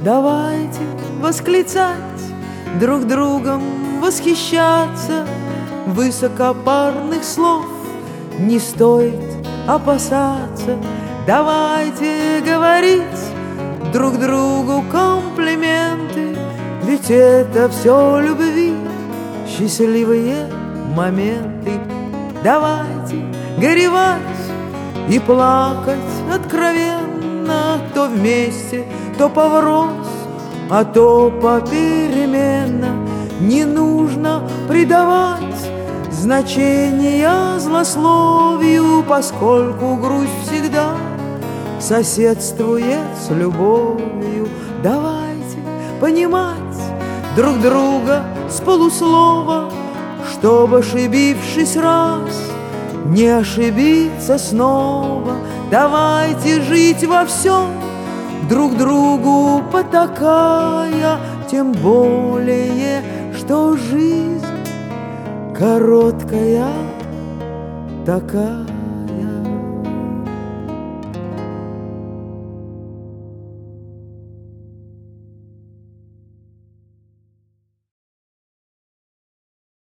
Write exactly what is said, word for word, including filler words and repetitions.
Давайте восклицать, друг другом восхищаться. Высокопарных слов не стоит опасаться. Давайте говорить друг другу комплименты, ведь это все любви, счастливые моменты. Давайте горевать и плакать откровенно, то вместе, то поврос, а то попеременно. Не нужно придавать значения злословию, поскольку грусть всегда соседствует с любовью. Давайте понимать друг друга с полуслова, чтобы, ошибившись раз, не ошибиться снова. Давайте жить во всем, друг другу потакая, тем более, что жизнь короткая такая.